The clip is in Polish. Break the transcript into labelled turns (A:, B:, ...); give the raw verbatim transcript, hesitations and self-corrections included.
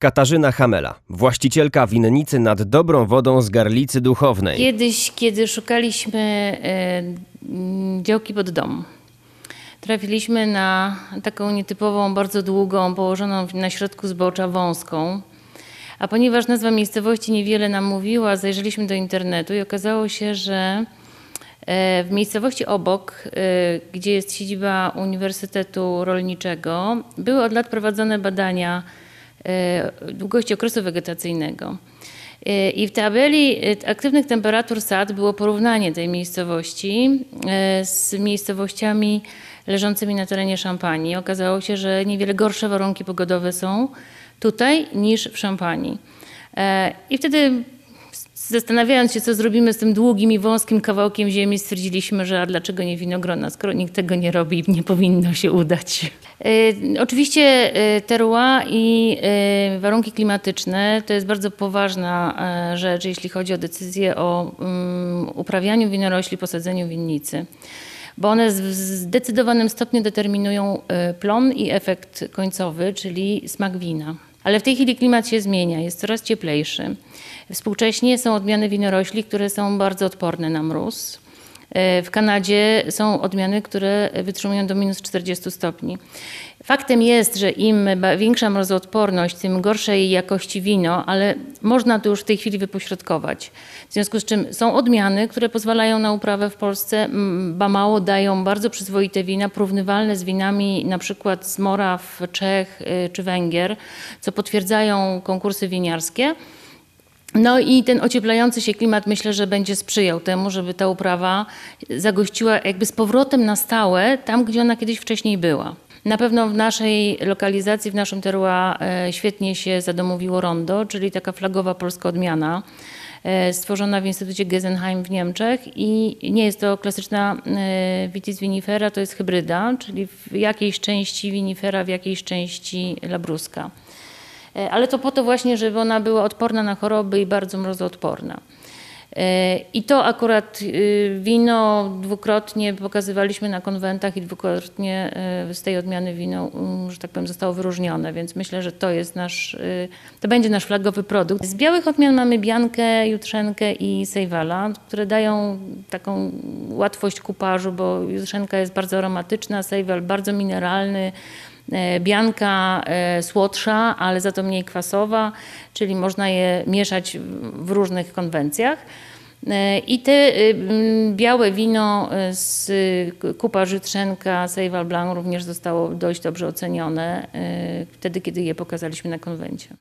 A: Katarzyna Hamela, właścicielka winnicy nad Dobrą Wodą z Garlicy Duchownej.
B: Kiedyś, kiedy szukaliśmy e, działki pod dom, trafiliśmy na taką nietypową, bardzo długą, położoną na środku zbocza wąską. A ponieważ nazwa miejscowości niewiele nam mówiła, zajrzeliśmy do internetu i okazało się, że w miejscowości obok, gdzie jest siedziba Uniwersytetu Rolniczego, były od lat prowadzone badania długości okresu wegetacyjnego. I w tabeli aktywnych temperatur sad było porównanie tej miejscowości z miejscowościami leżącymi na terenie Szampanii. Okazało się, że niewiele gorsze warunki pogodowe są tutaj niż w Szampanii. I wtedy, zastanawiając się, co zrobimy z tym długim i wąskim kawałkiem ziemi, stwierdziliśmy, że a dlaczego nie winogrona, skoro nikt tego nie robi, nie powinno się udać. E, oczywiście e, terroir i e, warunki klimatyczne to jest bardzo poważna e, rzecz, jeśli chodzi o decyzję o um, uprawianiu winorośli, posadzeniu winnicy, bo one w zdecydowanym stopniu determinują e, plon i efekt końcowy, czyli smak wina. Ale w tej chwili klimat się zmienia, jest coraz cieplejszy. Współcześnie są odmiany winorośli, które są bardzo odporne na mróz. W Kanadzie są odmiany, które wytrzymują do minus czterdziestu stopni. Faktem jest, że im większa mrozoodporność, tym gorszej jakości wino, ale można to już w tej chwili wypośrodkować. W związku z czym są odmiany, które pozwalają na uprawę w Polsce, ba mało dają bardzo przyzwoite wina, porównywalne z winami na przykład z Moraw, Czech czy Węgier, co potwierdzają konkursy winiarskie. No i ten ocieplający się klimat, myślę, że będzie sprzyjał temu, żeby ta uprawa zagościła jakby z powrotem na stałe tam, gdzie ona kiedyś wcześniej była. Na pewno w naszej lokalizacji, w naszym terroir świetnie się zadomowiło Rondo, czyli taka flagowa polska odmiana stworzona w Instytucie Gesenheim w Niemczech i nie jest to klasyczna vitis vinifera, to jest hybryda, czyli w jakiejś części vinifera, w jakiejś części labruska. Ale to po to właśnie, żeby ona była odporna na choroby i bardzo mrozoodporna. I to akurat wino dwukrotnie pokazywaliśmy na konwentach i dwukrotnie z tej odmiany wino, że tak powiem, zostało wyróżnione, więc myślę, że to jest nasz, to będzie nasz flagowy produkt. Z białych odmian mamy Biankę, Jutrzenkę i Sejwala, które dają taką łatwość kupażu, bo Jutrzenka jest bardzo aromatyczna, Sejwal bardzo mineralny, Bianka słodsza, ale za to mniej kwasowa, czyli można je mieszać w różnych konwencjach. I te białe wino z kupa Jutrzenka, Sejwal Blanc również zostało dość dobrze ocenione wtedy, kiedy je pokazaliśmy na konwencie.